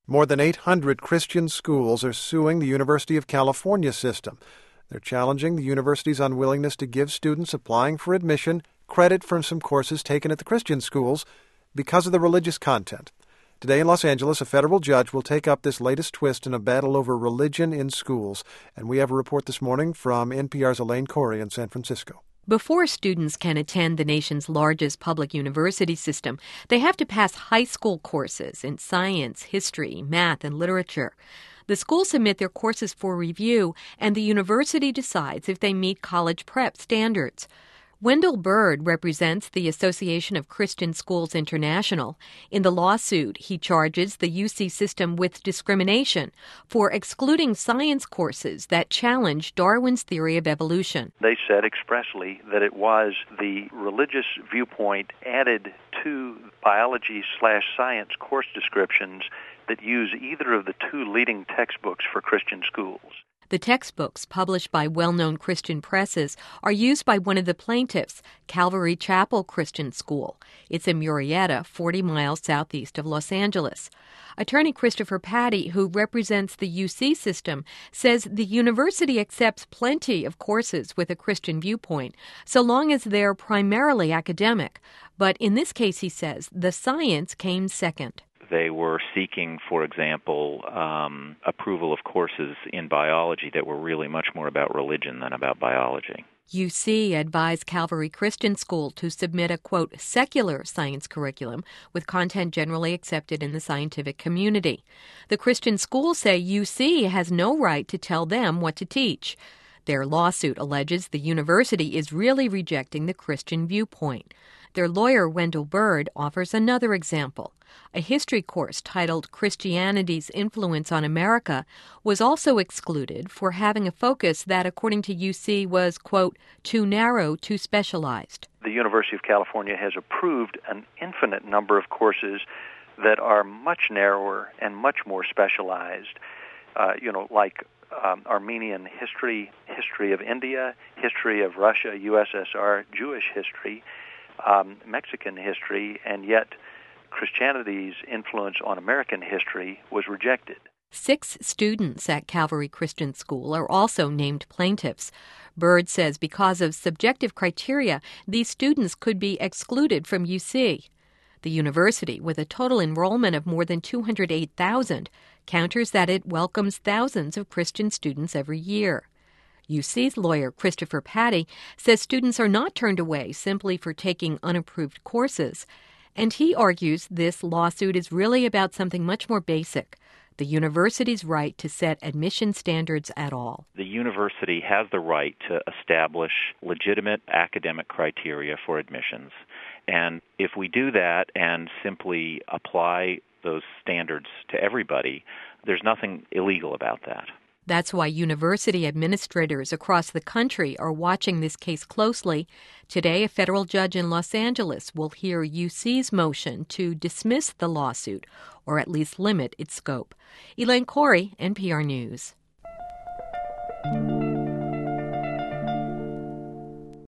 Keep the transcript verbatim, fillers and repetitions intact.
More than eight hundred Christian schools are suing the University of California system. They're challenging the university's unwillingness to give students applying for admission credit for some courses taken at the Christian schools because of the religious content. Today in Los Angeles, a federal judge will take up this latest twist in a battle over religion in schools. And we have a report this morning from N P R's Elaine Corey in San Francisco. Before students can attend the nation's largest public university system, they have to pass high school courses in science, history, math, and literature. The schools submit their courses for review, and the university decides if they meet college prep standards. Wendell Bird represents the Association of Christian Schools International. In the lawsuit, he charges the U C system with discrimination for excluding science courses that challenge Darwin's theory of evolution. They said expressly that it was the religious viewpoint added to biology slash science course descriptions that use either of the two leading textbooks for Christian schools. The textbooks, published by well-known Christian presses, are used by one of the plaintiffs, Calvary Chapel Christian School. It's in Murrieta, forty miles southeast of Los Angeles. Attorney Christopher Patty, who represents the U C system, says the university accepts plenty of courses with a Christian viewpoint, so long as they're primarily academic. But in this case, he says, the science came second. They were seeking, for example, um, approval of courses in biology that were really much more about religion than about biology. U C advised Calvary Christian School to submit a, quote, secular science curriculum with content generally accepted in the scientific community. The Christian schools say U C has no right to tell them what to teach. Their lawsuit alleges the university is really rejecting the Christian viewpoint. Their lawyer, Wendell Bird, offers another example. A history course titled Christianity's Influence on America was also excluded for having a focus that, according to U C, was, quote, too narrow, too specialized. The University of California has approved an infinite number of courses that are much narrower and much more specialized, uh, you know, like um, Armenian history, history of India, history of Russia, U S S R, Jewish history, um, Mexican history, and yet Christianity's influence on American history was rejected. Six students at Calvary Christian School are also named plaintiffs. Bird says because of subjective criteria, these students could be excluded from U C. The university, with a total enrollment of more than two hundred eight thousand, counters that it welcomes thousands of Christian students every year. U C's lawyer, Christopher Patty, says students are not turned away simply for taking unapproved courses. And he argues this lawsuit is really about something much more basic, the university's right to set admission standards at all. The university has the right to establish legitimate academic criteria for admissions. And if we do that and simply apply those standards to everybody, there's nothing illegal about that. That's why university administrators across the country are watching this case closely. Today, a federal judge in Los Angeles will hear U C's motion to dismiss the lawsuit, or at least limit its scope. Elaine Corey, N P R News.